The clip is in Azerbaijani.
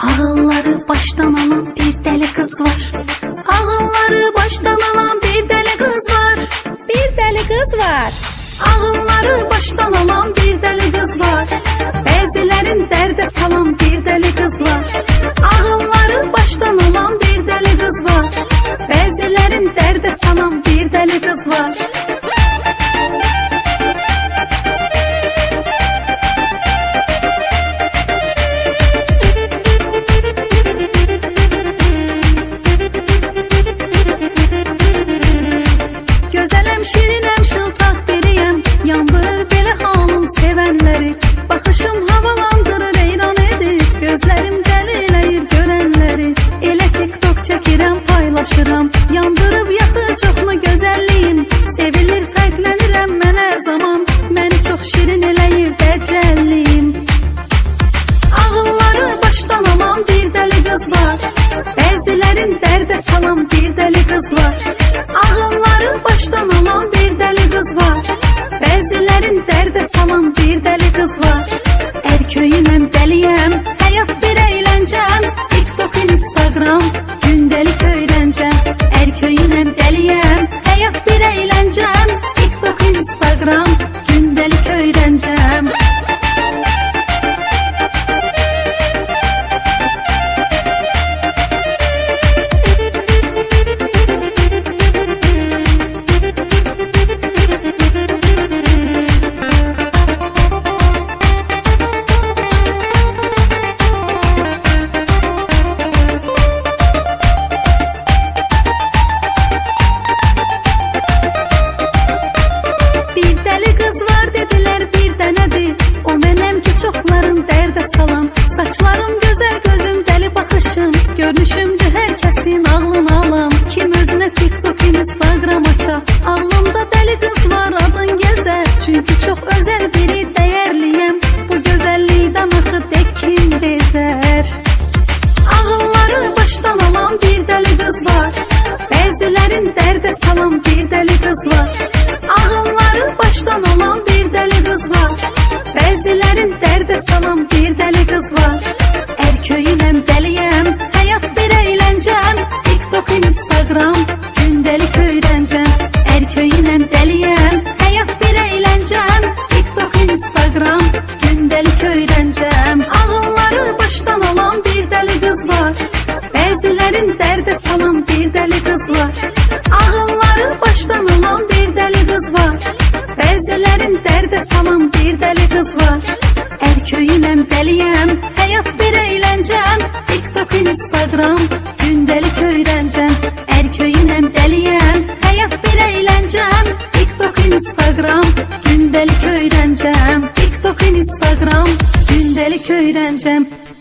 Ağılları baştan alan bir deli kız var. Ağılları baştan alan bir deli kız var. Bir deli kız var. Ağılları baştan alan bir deli kız var. Bəzilərin dərdə salan bir deli kız var. Ağılları baştan alan bir deli kız var. Bəzilərin dərdə salan bir deli kız var. Şirinəm, şıltaq biriyəm, yandırır belə halım sevənləri. Baxışım havalandırır, eyran edir, gözlərim dəliləyir görənləri. Elə TikTok çəkirəm, paylaşıram, yandırıb yaxır çoxlu gözəlliyim. Sevilir, fərqlənirəm mən hər zaman, məni çox şirin eləyir dəcəlliyim. Ağılları başdan alan bir deli kız var. Bəzilərin dərdə salan bir deli kız var. Ağılları başdan alan bir deli kız var. Bəzilərin dərdə salan bir deli kız var. Erköyüməm, dəliyəm, həyat bir əyləncəm. TikTok, Instagram, gündəlik öyrəncəm. Erköyüməm, dəliyəm, həyat bir əyləncəm. TikTok, Instagram, gündəlik öyrəncəm. Salam. Saçlarım gözəl, gözüm dəli baxışım, görünüşümdür hər kəsin ağlını alam. Kim özünə TikTok, Instagram aça, ağlımda dəli qız var, adın gəzər. Çünki çox özəl biri, dəyərliyəm, bu gözəllikdən axı dəkin bezər. Ağılları başdan alan bir dəli qız var. Bəzilərin dərdə salan bir dəli qız var. Ağılları başdan alan bir dəli qız var. Bəzilərin dərdə salan bir dəli qız var. Erköyüməm, dəliyəm, həyat bir əyləncəm. TikTok, Instagram, gündəlik öyrəncəm. Erköyüməm, dəliyəm, həyat bir əyləncəm. TikTok, Instagram, gündəlik öyrəncəm. Ağılları başdan alan bir dəli qız var. Bəzilərin dərdə salan bir dəli qız var. Ağılları başdan alan bir dəli qız var. Bəzilərin dərdə salan bir dəli qız var. Erköyüməm, dəliyəm, həyat bir əyləncəm. TikTok, Instagram, gündəlik öyrəncəm. Erköyüməm, dəliyəm, həyat bir əyləncəm. TikTok, Instagram, gündəlik öyrəncəm. TikTok, Instagram, gündəlik öyrəncəm.